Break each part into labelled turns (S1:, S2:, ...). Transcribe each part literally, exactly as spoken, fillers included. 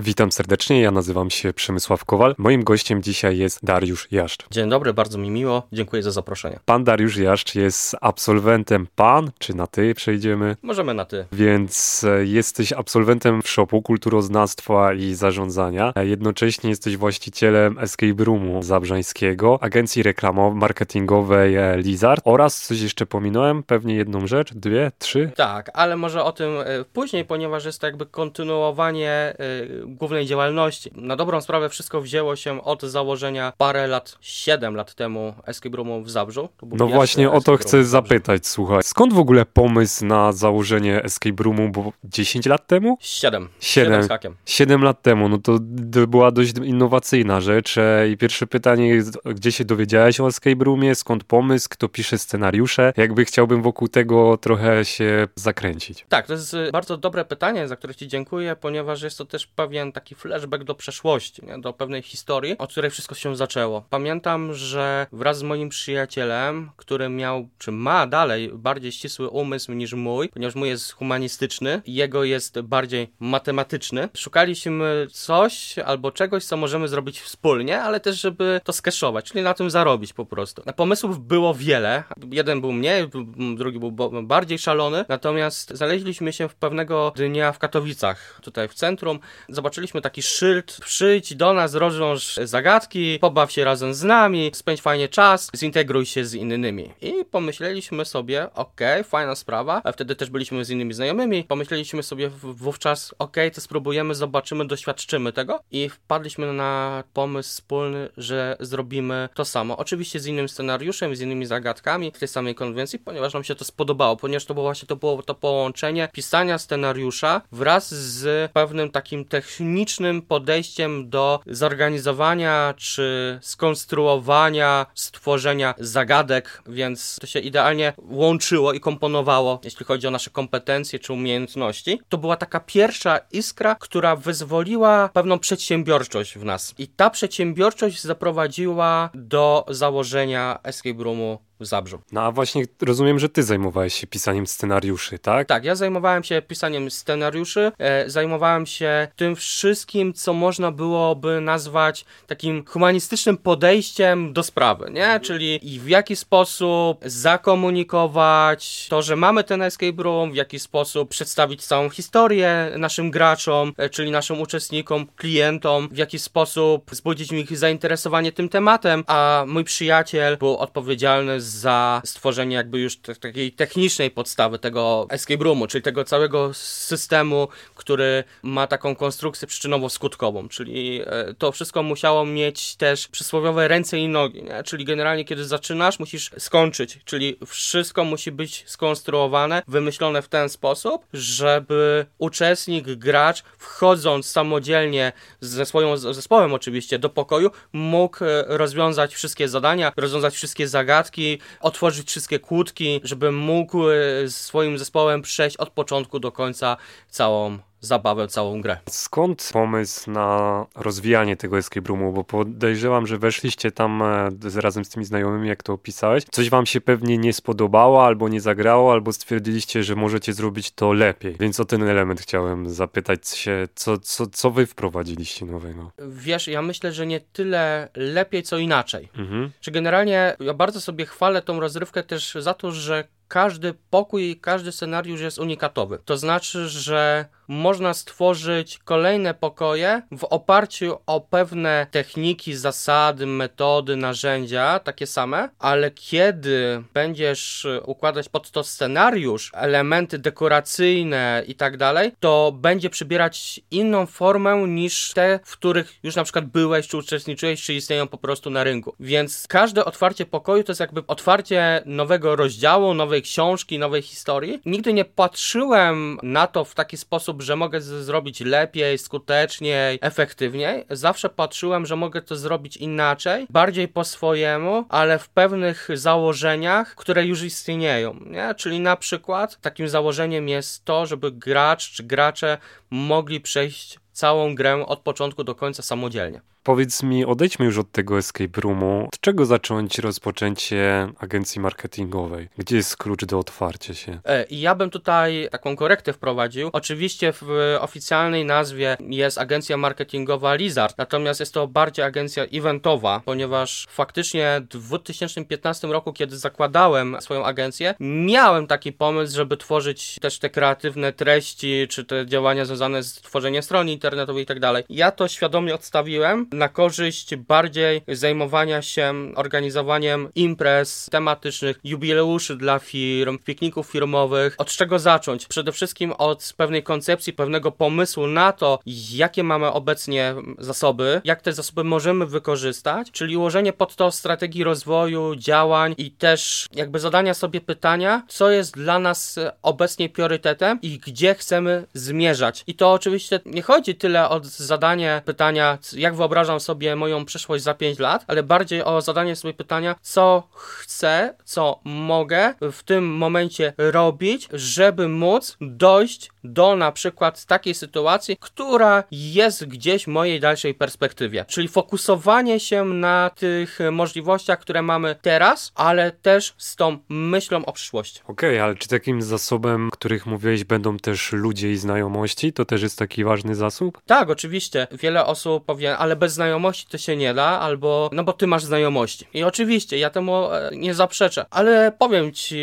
S1: Witam serdecznie, ja nazywam się Przemysław Kowal. Moim gościem dzisiaj jest Dariusz Jaszcz.
S2: Dzień dobry, bardzo mi miło, dziękuję za zaproszenie.
S1: Pan Dariusz Jaszcz jest absolwentem pan, czy na ty przejdziemy?
S2: Możemy na ty.
S1: Więc jesteś absolwentem w szopu kulturoznawstwa i zarządzania. Jednocześnie jesteś właścicielem Escape Roomu Zabrzańskiego, agencji reklamowo-marketingowej Lizard oraz coś jeszcze pominąłem, pewnie jedną rzecz, dwie, trzy?
S2: Tak, ale może o tym później, ponieważ jest to jakby kontynuowanie głównej działalności. Na dobrą sprawę wszystko wzięło się od założenia parę lat, siedem lat temu Escape Roomu w Zabrzu.
S1: No właśnie o to chcę zapytać, słuchaj. Skąd w ogóle pomysł na założenie Escape Roomu, bo dziesięć lat temu?
S2: siedem.
S1: siedem
S2: z hakiem.
S1: siedem lat temu, no to, to była dość innowacyjna rzecz i pierwsze pytanie jest, gdzie się dowiedziałeś o Escape Roomie, skąd pomysł, kto pisze scenariusze? Jakby chciałbym wokół tego trochę się zakręcić.
S2: Tak, to jest bardzo dobre pytanie, za które ci dziękuję, ponieważ jest to też pewien taki flashback do przeszłości, nie? Do pewnej historii, od której wszystko się zaczęło. Pamiętam, że wraz z moim przyjacielem, który miał, czy ma dalej bardziej ścisły umysł niż mój, ponieważ mój jest humanistyczny, jego jest bardziej matematyczny, szukaliśmy coś albo czegoś, co możemy zrobić wspólnie, ale też, żeby to skeszować, czyli na tym zarobić po prostu. Pomysłów było wiele. Jeden był mniej, drugi był bardziej szalony, natomiast znaleźliśmy się w pewnego dnia w Katowicach, tutaj w centrum. Zobaczyliśmy taki szyld: przyjdź do nas, rozwiąż zagadki, pobaw się razem z nami, spędź fajnie czas, zintegruj się z innymi. I pomyśleliśmy sobie, okej, okay, fajna sprawa, a wtedy też byliśmy z innymi znajomymi, pomyśleliśmy sobie wówczas, okej, okay, to spróbujemy, zobaczymy, doświadczymy tego i wpadliśmy na pomysł wspólny, że zrobimy to samo. Oczywiście z innym scenariuszem, z innymi zagadkami, w tej samej konwencji, ponieważ nam się to spodobało, ponieważ to było właśnie to, było to połączenie pisania scenariusza wraz z pewnym takim technicznym podejściem do zorganizowania czy skonstruowania, stworzenia zagadek, więc to się idealnie łączyło i komponowało, jeśli chodzi o nasze kompetencje czy umiejętności. To była taka pierwsza iskra, która wyzwoliła pewną przedsiębiorczość w nas. I ta przedsiębiorczość zaprowadziła do założenia Escape Roomu w Zabrzu.
S1: No a właśnie rozumiem, że ty zajmowałeś się pisaniem scenariuszy, tak?
S2: Tak, ja zajmowałem się pisaniem scenariuszy, e, zajmowałem się tym wszystkim, co można byłoby nazwać takim humanistycznym podejściem do sprawy, nie? Mhm. Czyli i w jaki sposób zakomunikować to, że mamy ten escape room, w jaki sposób przedstawić całą historię naszym graczom, e, czyli naszym uczestnikom, klientom, w jaki sposób wzbudzić w nich zainteresowanie tym tematem, a mój przyjaciel był odpowiedzialny za stworzenie jakby już t- takiej technicznej podstawy tego escape roomu, czyli tego całego systemu, który ma taką konstrukcję przyczynowo-skutkową, czyli e, to wszystko musiało mieć też przysłowiowe ręce i nogi, nie? Czyli generalnie kiedy zaczynasz, musisz skończyć, czyli wszystko musi być skonstruowane, wymyślone w ten sposób, żeby uczestnik, gracz, wchodząc samodzielnie ze swoim zespołem oczywiście do pokoju, mógł rozwiązać wszystkie zadania, rozwiązać wszystkie zagadki, otworzyć wszystkie kłódki, żeby mógł z swoim zespołem przejść od początku do końca całą zabawę, całą grę.
S1: Skąd pomysł na rozwijanie tego escape roomu? Bo podejrzewam, że weszliście tam z, razem z tymi znajomymi, jak to opisałeś. Coś wam się pewnie nie spodobało, albo nie zagrało, albo stwierdziliście, że możecie zrobić to lepiej. Więc o ten element chciałem zapytać się, co, co, co wy wprowadziliście nowego?
S2: Wiesz, ja myślę, że nie tyle lepiej, co inaczej.
S1: Mhm.
S2: Czy generalnie ja bardzo sobie chwalę tą rozrywkę też za to, że każdy pokój i każdy scenariusz jest unikatowy. To znaczy, że można stworzyć kolejne pokoje w oparciu o pewne techniki, zasady, metody, narzędzia, takie same, ale kiedy będziesz układać pod to scenariusz, elementy dekoracyjne i tak dalej, to będzie przybierać inną formę niż te, w których już na przykład byłeś, czy uczestniczyłeś, czy istnieją po prostu na rynku. Więc każde otwarcie pokoju to jest jakby otwarcie nowego rozdziału, nowej książki, nowej historii. Nigdy nie patrzyłem na to w taki sposób, że mogę z- zrobić lepiej, skuteczniej, efektywniej. Zawsze patrzyłem, że mogę to zrobić inaczej, bardziej po swojemu, ale w pewnych założeniach, które już istnieją, nie? Czyli na przykład takim założeniem jest to, żeby gracz czy gracze mogli przejść całą grę od początku do końca samodzielnie.
S1: Powiedz mi, odejdźmy już od tego escape roomu. Od czego zacząć rozpoczęcie agencji marketingowej? Gdzie jest klucz do otwarcia się?
S2: I ja bym tutaj taką korektę wprowadził. Oczywiście w oficjalnej nazwie jest agencja marketingowa Lizard, natomiast jest to bardziej agencja eventowa, ponieważ faktycznie w dwa tysiące piętnastym roku, kiedy zakładałem swoją agencję, miałem taki pomysł, żeby tworzyć też te kreatywne treści, czy te działania związane z tworzeniem strony internetowej i tak dalej. Ja to świadomie odstawiłem na korzyść bardziej zajmowania się organizowaniem imprez tematycznych, jubileuszy dla firm, pikników firmowych. Od czego zacząć? Przede wszystkim od pewnej koncepcji, pewnego pomysłu na to, jakie mamy obecnie zasoby, jak te zasoby możemy wykorzystać, czyli ułożenie pod to strategii rozwoju, działań i też jakby zadania sobie pytania, co jest dla nas obecnie priorytetem i gdzie chcemy zmierzać. I to oczywiście nie chodzi tyle o zadanie pytania, jak wyobrażam sobie moją przyszłość za pięć lat, ale bardziej o zadanie sobie pytania, co chcę, co mogę w tym momencie robić, żeby móc dojść do na przykład takiej sytuacji, która jest gdzieś w mojej dalszej perspektywie. Czyli fokusowanie się na tych możliwościach, które mamy teraz, ale też z tą myślą o przyszłości.
S1: Okej, okay, ale czy takim zasobem, których mówiłeś, będą też ludzie i znajomości? To też jest taki ważny zasób?
S2: Tak, oczywiście. Wiele osób powie, ale bez znajomości to się nie da, albo no bo ty masz znajomości. I oczywiście, ja temu nie zaprzeczę, ale powiem ci,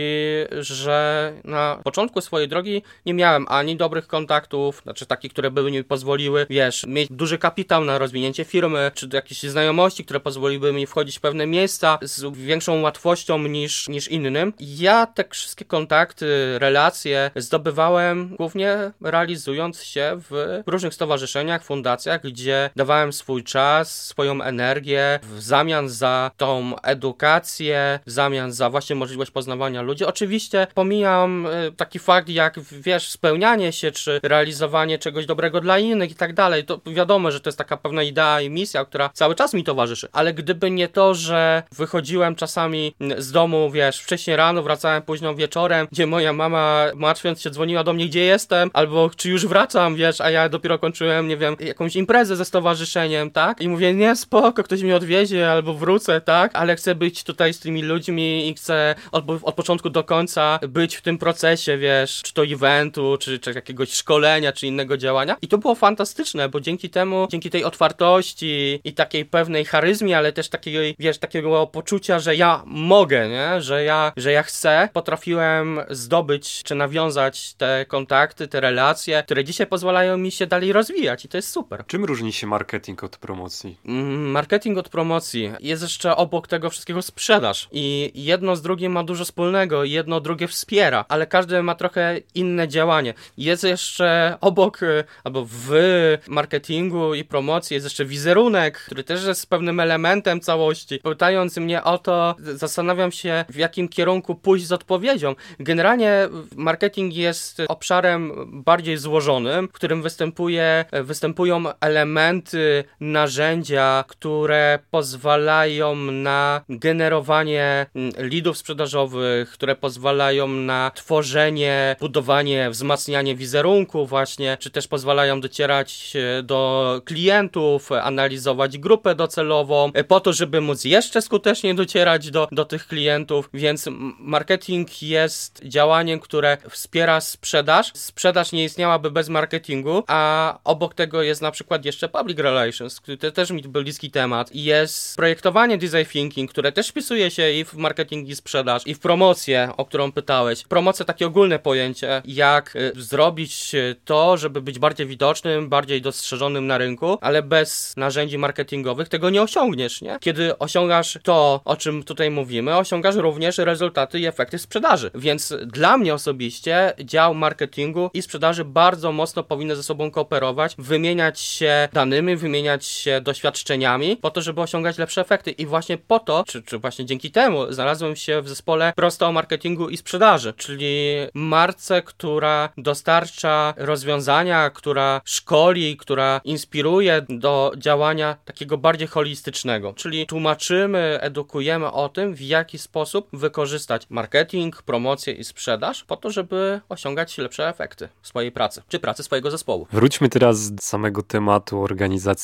S2: że na początku swojej drogi nie miałem ani dobrych kontaktów, znaczy takich, które by mi pozwoliły, wiesz, mieć duży kapitał na rozwinięcie firmy, czy jakieś znajomości, które pozwoliły mi wchodzić w pewne miejsca z większą łatwością niż, niż innym. Ja te wszystkie kontakty, relacje zdobywałem głównie realizując się w różnych stowarzyszeniach, fundacjach, gdzie dawałem swój czas, swoją energię w zamian za tą edukację, w zamian za właśnie możliwość poznawania ludzi. Oczywiście pomijam taki fakt, jak wiesz, spełnianie się, czy realizowanie czegoś dobrego dla innych i tak dalej. To wiadomo, że to jest taka pewna idea i misja, która cały czas mi towarzyszy. Ale gdyby nie to, że wychodziłem czasami z domu, wiesz, wcześniej rano, wracałem późno wieczorem, gdzie moja mama, martwiąc się, dzwoniła do mnie, gdzie jestem, albo czy już wracam, wiesz, a ja dopiero kończyłem, nie wiem, jakąś imprezę ze stowarzyszeniem, tak? I mówię, nie, spoko, ktoś mnie odwiezie, albo wrócę, tak? Ale chcę być tutaj z tymi ludźmi i chcę od, od początku do końca być w tym procesie, wiesz, czy to eventu, czy, czy jakiegoś szkolenia, czy innego działania. I to było fantastyczne, bo dzięki temu, dzięki tej otwartości i takiej pewnej charyzmie, ale też takiej, wiesz, takiego poczucia, że ja mogę, nie? Że ja, że ja chcę, potrafiłem zdobyć, czy nawiązać te kontakty, te relacje, które dzisiaj pozwalają mi się dalej rozwijać i to jest super.
S1: Czym różni się marketing od promocji?
S2: Marketing od promocji. Jest jeszcze obok tego wszystkiego sprzedaż i jedno z drugim ma dużo wspólnego, jedno drugie wspiera, ale każdy ma trochę inne działanie. Jest jeszcze obok, albo w marketingu i promocji jest jeszcze wizerunek, który też jest pewnym elementem całości. Pytając mnie o to, zastanawiam się, w jakim kierunku pójść z odpowiedzią. Generalnie marketing jest obszarem bardziej złożonym, w którym występuje, występują elementy, narzędzia, które pozwalają na generowanie leadów sprzedażowych, które pozwalają na tworzenie, budowanie, wzmacnianie wizerunku właśnie, czy też pozwalają docierać do klientów, analizować grupę docelową, po to, żeby móc jeszcze skuteczniej docierać do, do tych klientów, więc marketing jest działaniem, które wspiera sprzedaż. Sprzedaż nie istniałaby bez marketingu, a obok tego jest na przykład jeszcze public relations, który to też mi bliski temat. Jest projektowanie design thinking, które też wpisuje się i w marketing i sprzedaż, i w promocję, o którą pytałeś. Promocja, takie ogólne pojęcie, jak y, zrobić to, żeby być bardziej widocznym, bardziej dostrzeżonym na rynku, ale bez narzędzi marketingowych tego nie osiągniesz, nie? Kiedy osiągasz to, o czym tutaj mówimy, osiągasz również rezultaty i efekty sprzedaży. Więc dla mnie osobiście dział marketingu i sprzedaży bardzo mocno powinny ze sobą kooperować, wymieniać się danymi, wymieniać się doświadczeniami po to, żeby osiągać lepsze efekty. I właśnie po to, czy, czy właśnie dzięki temu znalazłem się w zespole prosto o marketingu i sprzedaży, czyli marce, która dostarcza rozwiązania, która szkoli, która inspiruje do działania takiego bardziej holistycznego. Czyli tłumaczymy, edukujemy o tym, w jaki sposób wykorzystać marketing, promocję i sprzedaż po to, żeby osiągać lepsze efekty swojej pracy, czy pracy swojego zespołu.
S1: Wróćmy teraz do samego tematu organizacji eventów.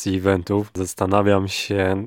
S1: eventów. Zastanawiam się,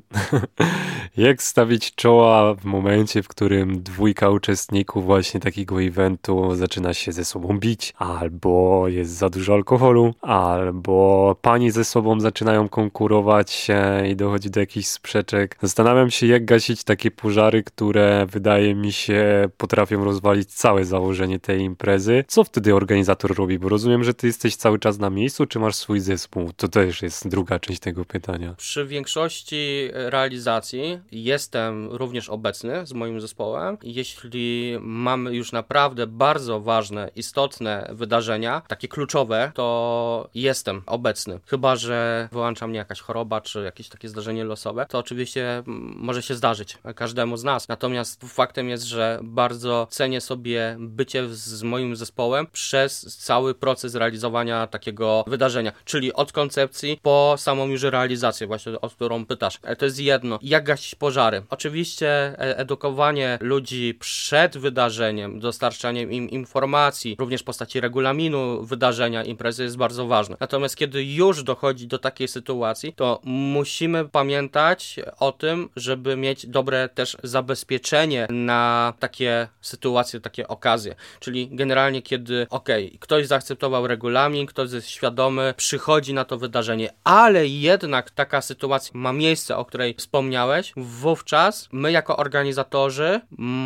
S1: jak stawić czoła w momencie, w którym dwójka uczestników właśnie takiego eventu zaczyna się ze sobą bić, albo jest za dużo alkoholu, albo pani ze sobą zaczynają konkurować i dochodzi do jakichś sprzeczek. Zastanawiam się, jak gasić takie pożary, które wydaje mi się potrafią rozwalić całe założenie tej imprezy. Co wtedy organizator robi? Bo rozumiem, że ty jesteś cały czas na miejscu, czy masz swój zespół? To też jest druga część tego pytania.
S2: Przy większości realizacji jestem również obecny z moim zespołem. Jeśli mamy już naprawdę bardzo ważne, istotne wydarzenia, takie kluczowe, to jestem obecny. Chyba że wyłącza mnie jakaś choroba, czy jakieś takie zdarzenie losowe, to oczywiście może się zdarzyć każdemu z nas. Natomiast faktem jest, że bardzo cenię sobie bycie z moim zespołem przez cały proces realizowania takiego wydarzenia, czyli od koncepcji po samą już realizację, właśnie o którą pytasz. To jest jedno. Jak gasić pożary? Oczywiście edukowanie ludzi przed wydarzeniem, dostarczaniem im informacji, również w postaci regulaminu wydarzenia, imprezy jest bardzo ważne. Natomiast kiedy już dochodzi do takiej sytuacji, to musimy pamiętać o tym, żeby mieć dobre też zabezpieczenie na takie sytuacje, takie okazje. Czyli generalnie kiedy, okej, okay, ktoś zaakceptował regulamin, ktoś jest świadomy, przychodzi na to wydarzenie, ale jednak taka sytuacja ma miejsce, o której wspomniałeś, wówczas my jako organizatorzy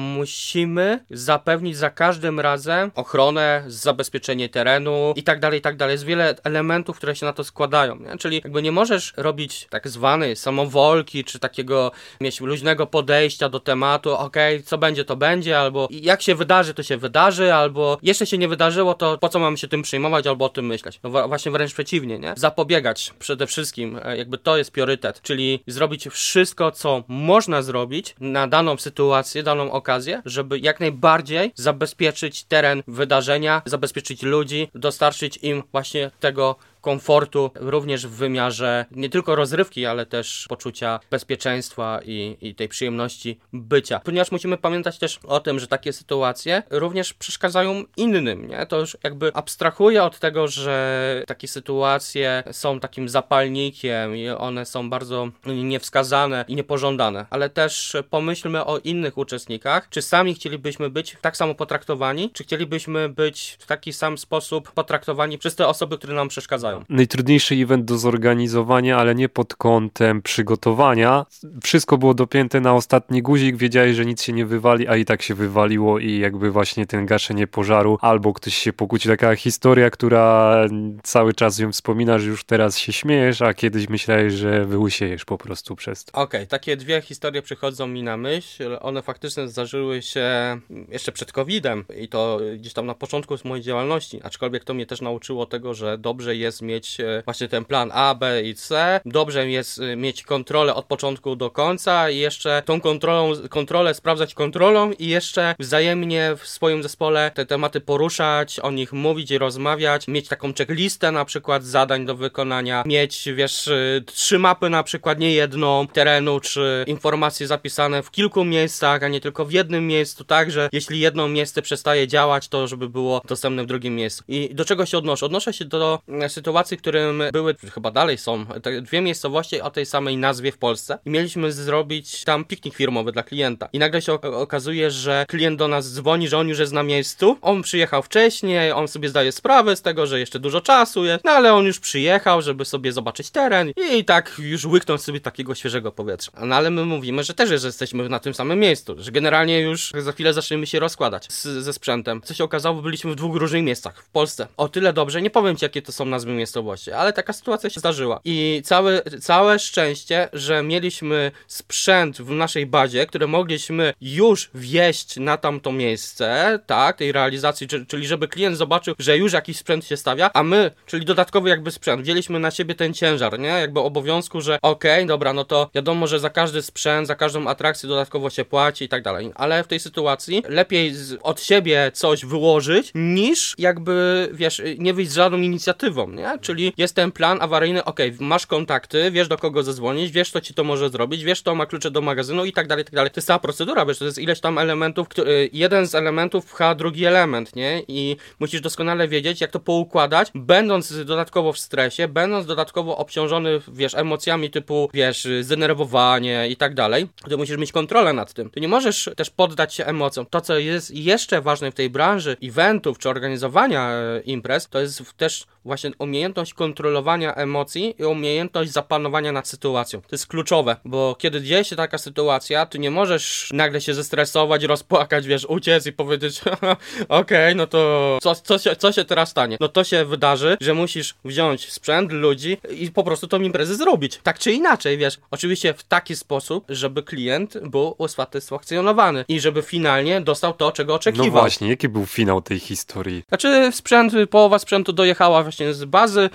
S2: musimy zapewnić za każdym razem ochronę, zabezpieczenie terenu i tak dalej, i tak dalej. Jest wiele elementów, które się na to składają, nie? Czyli jakby nie możesz robić tak zwanej samowolki, czy takiego mieć luźnego podejścia do tematu, okej, okay, co będzie, to będzie, albo jak się wydarzy, to się wydarzy, albo jeszcze się nie wydarzyło, to po co mamy się tym przejmować, albo o tym myśleć. No właśnie wręcz przeciwnie, nie? Zapobiegać przede wszystkim, jakby to jest priorytet, czyli zrobić wszystko, co można zrobić na daną sytuację, daną okazję, żeby jak najbardziej zabezpieczyć teren wydarzenia, zabezpieczyć ludzi, dostarczyć im właśnie tego komfortu, również w wymiarze nie tylko rozrywki, ale też poczucia bezpieczeństwa i, i tej przyjemności bycia. Ponieważ musimy pamiętać też o tym, że takie sytuacje również przeszkadzają innym, nie? To już jakby abstrahuję od tego, że takie sytuacje są takim zapalnikiem i one są bardzo niewskazane i niepożądane, ale też pomyślmy o innych uczestnikach, czy sami chcielibyśmy być tak samo potraktowani, czy chcielibyśmy być w taki sam sposób potraktowani przez te osoby, które nam przeszkadzają.
S1: Najtrudniejszy event do zorganizowania, ale nie pod kątem przygotowania. Wszystko było dopięte na ostatni guzik, wiedziałeś, że nic się nie wywali, a i tak się wywaliło i jakby właśnie ten gaszenie pożaru, albo ktoś się pokłócił. Taka historia, która cały czas ją wspominasz, już teraz się śmiejesz, a kiedyś myślałeś, że wyłysiejesz po prostu przez to.
S2: Okej, okay, takie dwie historie przychodzą mi na myśl. One faktycznie zdarzyły się jeszcze przed kowidem i to gdzieś tam na początku z mojej działalności, aczkolwiek to mnie też nauczyło tego, że dobrze jest mieć właśnie ten plan A, B i C. Dobrze jest mieć kontrolę od początku do końca i jeszcze tą kontrolą, kontrolę sprawdzać kontrolą i jeszcze wzajemnie w swoim zespole te tematy poruszać, o nich mówić i rozmawiać, mieć taką checklistę na przykład zadań do wykonania, mieć, wiesz, trzy mapy na przykład, nie jedną, terenu, czy informacje zapisane w kilku miejscach, a nie tylko w jednym miejscu, tak, że jeśli jedno miejsce przestaje działać, to żeby było dostępne w drugim miejscu. I do czego się odnoszę? Odnoszę się do sytuacji, w którym były, chyba dalej są, te dwie miejscowości o tej samej nazwie w Polsce i mieliśmy zrobić tam piknik firmowy dla klienta. I nagle się okazuje, że klient do nas dzwoni, że on już jest na miejscu, on przyjechał wcześniej, on sobie zdaje sprawę z tego, że jeszcze dużo czasu jest, no ale on już przyjechał, żeby sobie zobaczyć teren i tak już łyknąć sobie takiego świeżego powietrza. No ale my mówimy, że też że jesteśmy na tym samym miejscu, że generalnie już za chwilę zaczniemy się rozkładać z, ze sprzętem. Co się okazało, byliśmy w dwóch różnych miejscach w Polsce. O tyle dobrze, nie powiem ci, jakie to są nazwy miejscowości, ale taka sytuacja się zdarzyła. I całe, całe szczęście, że mieliśmy sprzęt w naszej bazie, który mogliśmy już wieść na tamto miejsce, tak, tej realizacji, czyli żeby klient zobaczył, że już jakiś sprzęt się stawia, a my, czyli dodatkowy jakby sprzęt, wzięliśmy na siebie ten ciężar, nie, jakby obowiązku, że okej, okay, dobra, no to wiadomo, że za każdy sprzęt, za każdą atrakcję dodatkowo się płaci i tak dalej, ale w tej sytuacji lepiej z, od siebie coś wyłożyć, niż jakby, wiesz, nie wyjść z żadną inicjatywą, nie, nie? Czyli jest ten plan awaryjny, ok, masz kontakty, wiesz do kogo zadzwonić, wiesz co ci to może zrobić, wiesz kto ma klucze do magazynu i tak dalej, i tak dalej. To jest cała procedura, wiesz, to jest ileś tam elementów, który, jeden z elementów pcha drugi element, nie? I musisz doskonale wiedzieć, jak to poukładać, będąc dodatkowo w stresie, będąc dodatkowo obciążony, wiesz, emocjami typu, wiesz, zdenerwowanie i tak dalej, to musisz mieć kontrolę nad tym. Ty nie możesz też poddać się emocjom. To, co jest jeszcze ważne w tej branży eventów czy organizowania e, imprez, to jest też właśnie umiejętność kontrolowania emocji i umiejętność zapanowania nad sytuacją. To jest kluczowe, bo kiedy dzieje się taka sytuacja, ty nie możesz nagle się zestresować, rozpłakać, wiesz, uciec i powiedzieć okej, okay, no to co, co, się, co się teraz stanie? No to się wydarzy, że musisz wziąć sprzęt, ludzi i po prostu tą imprezę zrobić. Tak czy inaczej, wiesz, oczywiście w taki sposób, żeby klient był usatysfakcjonowany i żeby finalnie dostał to, czego oczekiwał.
S1: No właśnie, jaki był finał tej historii?
S2: Znaczy sprzęt, połowa sprzętu dojechała właśnie z bazy,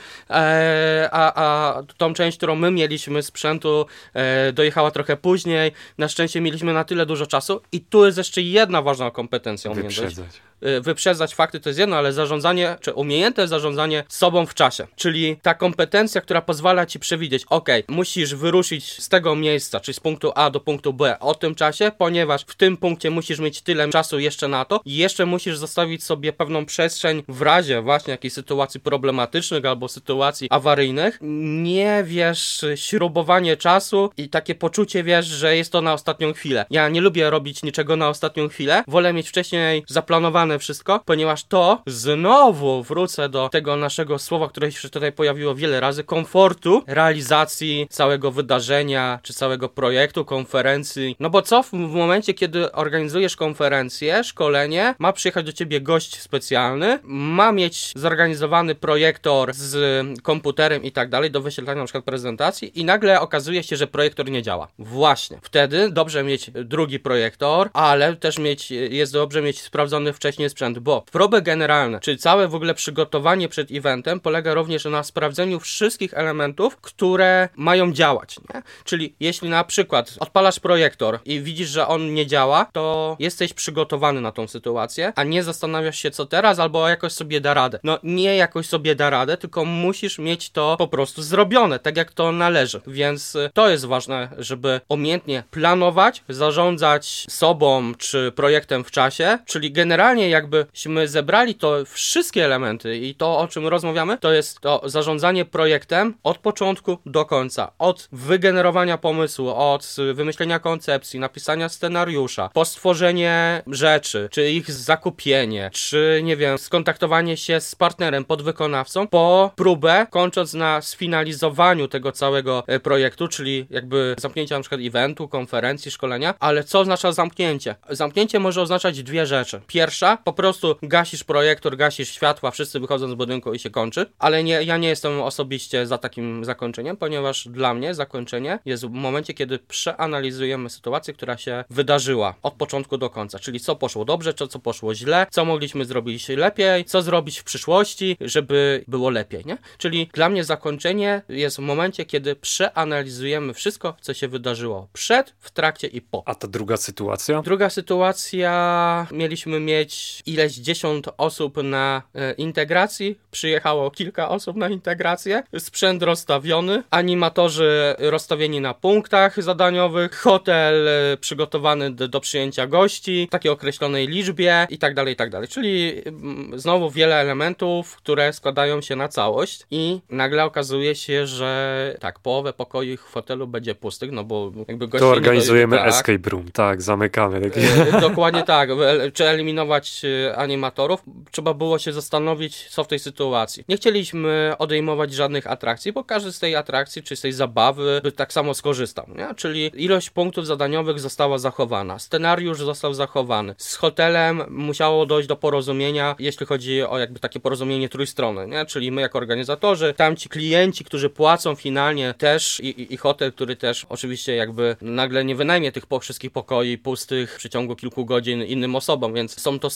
S2: e, a, a tą część, którą my mieliśmy sprzętu, e, dojechała trochę później. Na szczęście mieliśmy na tyle dużo czasu i tu jest jeszcze jedna ważna kompetencja.
S1: Wyprzedzać.
S2: Wyprzedzać fakty to jest jedno, ale zarządzanie, czy umiejętne zarządzanie sobą w czasie. Czyli ta kompetencja, która pozwala ci przewidzieć, ok, musisz wyruszyć z tego miejsca, czyli z punktu A do punktu B o tym czasie, ponieważ w tym punkcie musisz mieć tyle czasu jeszcze na to i jeszcze musisz zostawić sobie pewną przestrzeń w razie właśnie jakiejś sytuacji problematycznych albo sytuacji awaryjnych. Nie, wiesz, śrubowanie czasu i takie poczucie, wiesz, że jest to na ostatnią chwilę. Ja nie lubię robić niczego na ostatnią chwilę, wolę mieć wcześniej zaplanowane wszystko, ponieważ to znowu wrócę do tego naszego słowa, które się tutaj pojawiło wiele razy, komfortu realizacji całego wydarzenia, czy całego projektu, konferencji. No bo co w, w momencie, kiedy organizujesz konferencję, szkolenie, ma przyjechać do ciebie gość specjalny, ma mieć zorganizowany projektor z komputerem i tak dalej, do wyświetlania na przykład prezentacji i nagle okazuje się, że projektor nie działa. Właśnie. Wtedy dobrze mieć drugi projektor, ale też mieć, jest dobrze mieć sprawdzony wcześniej sprzęt, bo próby generalne, czyli całe w ogóle przygotowanie przed eventem polega również na sprawdzeniu wszystkich elementów, które mają działać, nie? Czyli jeśli na przykład odpalasz projektor i widzisz, że on nie działa, to jesteś przygotowany na tą sytuację, a nie zastanawiasz się co teraz, albo jakoś sobie da radę. No nie jakoś sobie da radę, tylko musisz mieć to po prostu zrobione, tak jak to należy. Więc to jest ważne, żeby umiejętnie planować, zarządzać sobą czy projektem w czasie, czyli generalnie jakbyśmy zebrali to wszystkie elementy i to, o czym rozmawiamy, to jest to zarządzanie projektem od początku do końca. Od wygenerowania pomysłu, od wymyślenia koncepcji, napisania scenariusza, po stworzenie rzeczy, czy ich zakupienie, czy nie wiem, skontaktowanie się z partnerem, podwykonawcą, po próbę, kończąc na sfinalizowaniu tego całego projektu, czyli jakby zamknięcia na przykład eventu, konferencji, szkolenia, ale co oznacza zamknięcie? Zamknięcie może oznaczać dwie rzeczy. Pierwsza, po prostu gasisz projektor, gasisz światła, wszyscy wychodzą z budynku i się kończy, ale nie, ja nie jestem osobiście za takim zakończeniem, ponieważ dla mnie zakończenie jest w momencie, kiedy przeanalizujemy sytuację, która się wydarzyła od początku do końca, czyli co poszło dobrze, co, co poszło źle, co mogliśmy zrobić lepiej, co zrobić w przyszłości, żeby było lepiej, nie? Czyli dla mnie zakończenie jest w momencie, kiedy przeanalizujemy wszystko, co się wydarzyło przed, w trakcie i po.
S1: A ta druga sytuacja?
S2: Druga sytuacja, mieliśmy mieć ileś dziesiąt osób na e, integracji, przyjechało kilka osób na integrację, sprzęt rozstawiony, animatorzy rozstawieni na punktach zadaniowych, hotel e, przygotowany do, do przyjęcia gości, w takiej określonej liczbie i tak dalej, i tak dalej. Czyli m, znowu wiele elementów, które składają się na całość i nagle okazuje się, że tak, połowę pokoi w hotelu będzie pustych, no bo jakby gości
S1: to organizujemy
S2: nie dojdzie, tak.
S1: escape room, tak, zamykamy. Taki.
S2: E, dokładnie tak, czy eliminować animatorów, trzeba było się zastanowić, co w tej sytuacji. Nie chcieliśmy odejmować żadnych atrakcji, bo każdy z tej atrakcji, czy z tej zabawy by tak samo skorzystał, nie? Czyli ilość punktów zadaniowych została zachowana, scenariusz został zachowany, z hotelem musiało dojść do porozumienia, jeśli chodzi o jakby takie porozumienie trójstronne, nie? Czyli my jako organizatorzy, tamci klienci, którzy płacą finalnie też i, i, i hotel, który też oczywiście jakby nagle nie wynajmie tych po, wszystkich pokoi pustych w przeciągu kilku godzin innym osobom, więc są to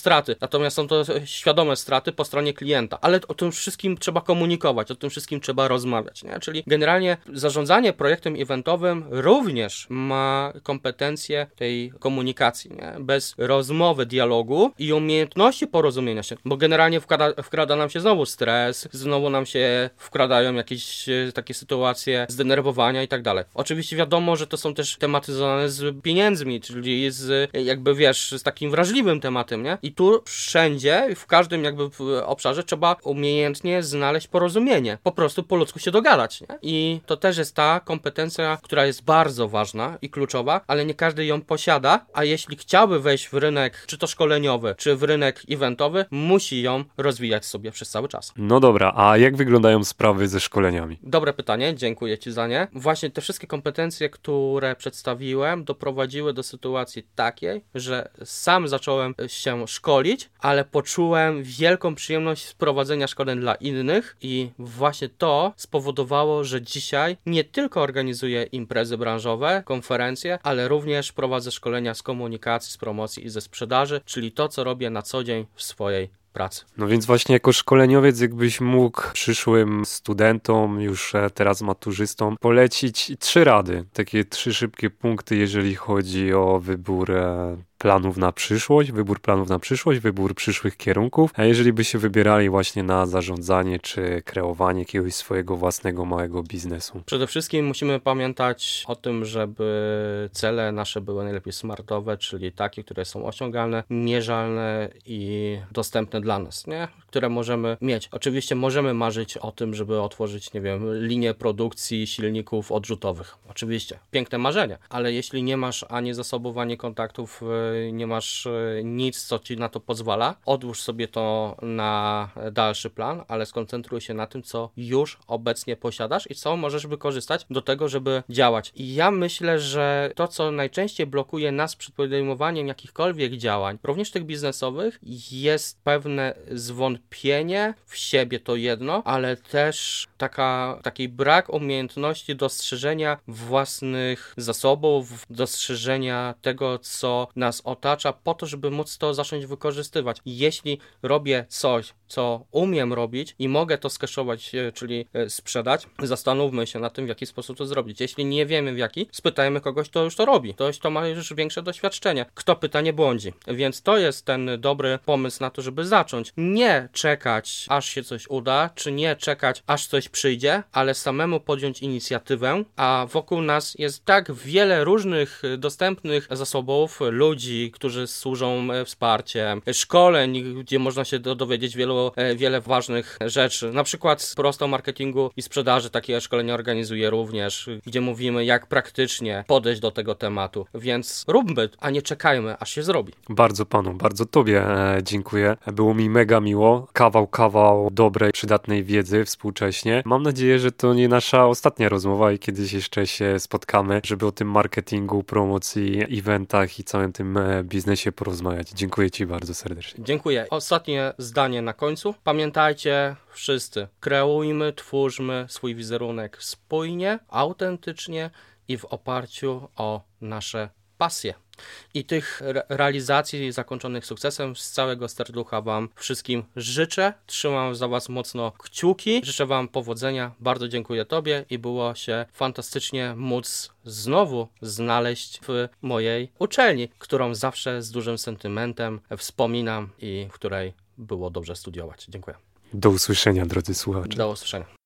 S2: straty, natomiast są to świadome straty po stronie klienta, ale o tym wszystkim trzeba komunikować, o tym wszystkim trzeba rozmawiać, nie? Czyli generalnie zarządzanie projektem eventowym również ma kompetencje tej komunikacji, nie? Bez rozmowy, dialogu i umiejętności porozumienia się, bo generalnie wkrada, wkrada nam się znowu stres, znowu nam się wkradają jakieś e, takie sytuacje zdenerwowania i tak dalej. Oczywiście wiadomo, że to są też tematy związane z pieniędzmi, czyli z jakby wiesz, z takim wrażliwym tematem, nie? I tu wszędzie, w każdym jakby obszarze trzeba umiejętnie znaleźć porozumienie, po prostu po ludzku się dogadać, nie? I to też jest ta kompetencja, która jest bardzo ważna i kluczowa, ale nie każdy ją posiada, a jeśli chciałby wejść w rynek, czy to szkoleniowy, czy w rynek eventowy, musi ją rozwijać sobie przez cały czas.
S1: No dobra, a jak wyglądają sprawy ze szkoleniami?
S2: Dobre pytanie, dziękuję Ci za nie. Właśnie te wszystkie kompetencje, które przedstawiłem, doprowadziły do sytuacji takiej, że sam zacząłem się szkolić, ale poczułem wielką przyjemność z prowadzenia szkoleń dla innych i właśnie to spowodowało, że dzisiaj nie tylko organizuję imprezy branżowe, konferencje, ale również prowadzę szkolenia z komunikacji, z promocji i ze sprzedaży, czyli to, co robię na co dzień w swojej pracy.
S1: No więc właśnie jako szkoleniowiec, jakbyś mógł przyszłym studentom, już teraz maturzystom, polecić trzy rady, takie trzy szybkie punkty, jeżeli chodzi o wybór planów na przyszłość, wybór planów na przyszłość, wybór przyszłych kierunków, a jeżeli by się wybierali właśnie na zarządzanie czy kreowanie jakiegoś swojego własnego małego biznesu?
S2: Przede wszystkim musimy pamiętać o tym, żeby cele nasze były najlepiej smartowe, czyli takie, które są osiągalne, mierzalne i dostępne dla nas, nie? Które możemy mieć. Oczywiście możemy marzyć o tym, żeby otworzyć, nie wiem, linię produkcji silników odrzutowych. Oczywiście, piękne marzenie, ale jeśli nie masz ani zasobów, ani kontaktów, nie masz nic, co ci na to pozwala, odłóż sobie to na dalszy plan, ale skoncentruj się na tym, co już obecnie posiadasz i co możesz wykorzystać do tego, żeby działać. I ja myślę, że to, co najczęściej blokuje nas przed podejmowaniem jakichkolwiek działań, również tych biznesowych, jest pewne zwątpienie w siebie, to jedno, ale też taka, taki brak umiejętności dostrzeżenia własnych zasobów, dostrzeżenia tego, co nas otacza, po to, żeby móc to zacząć wykorzystywać. Jeśli robię coś, co umiem robić i mogę to skeszować, czyli sprzedać, zastanówmy się nad tym, w jaki sposób to zrobić. Jeśli nie wiemy w jaki, spytajmy kogoś, kto już to robi. Ktoś, kto ma już większe doświadczenie. Kto pyta, nie błądzi. Więc to jest ten dobry pomysł na to, żeby zacząć. Nie czekać, aż się coś uda, czy nie czekać, aż coś przyjdzie, ale samemu podjąć inicjatywę, a wokół nas jest tak wiele różnych dostępnych zasobów, ludzi, którzy służą wsparciem, szkoleń, gdzie można się dowiedzieć wielu, wiele ważnych rzeczy. Na przykład prosto marketingu i sprzedaży takie szkolenia organizuję również, gdzie mówimy, jak praktycznie podejść do tego tematu. Więc róbmy, a nie czekajmy, aż się zrobi.
S1: Bardzo panu, bardzo tobie e, dziękuję. Było mi mega miło. Kawał, kawał dobrej, przydatnej wiedzy współcześnie. Mam nadzieję, że to nie nasza ostatnia rozmowa i kiedyś jeszcze się spotkamy, żeby o tym marketingu, promocji, eventach i całym tym biznesie porozmawiać. Dziękuję ci bardzo serdecznie.
S2: Dziękuję. Ostatnie zdanie na końcu. Pamiętajcie wszyscy, kreujmy, twórzmy swój wizerunek spójnie, autentycznie i w oparciu o nasze pasje. I tych re- realizacji zakończonych sukcesem z całego serducha Wam wszystkim życzę. Trzymam za Was mocno kciuki. Życzę Wam powodzenia. Bardzo dziękuję Tobie i było się fantastycznie móc znowu znaleźć w mojej uczelni, którą zawsze z dużym sentymentem wspominam i w której było dobrze studiować. Dziękuję.
S1: Do usłyszenia, drodzy słuchacze.
S2: Do usłyszenia.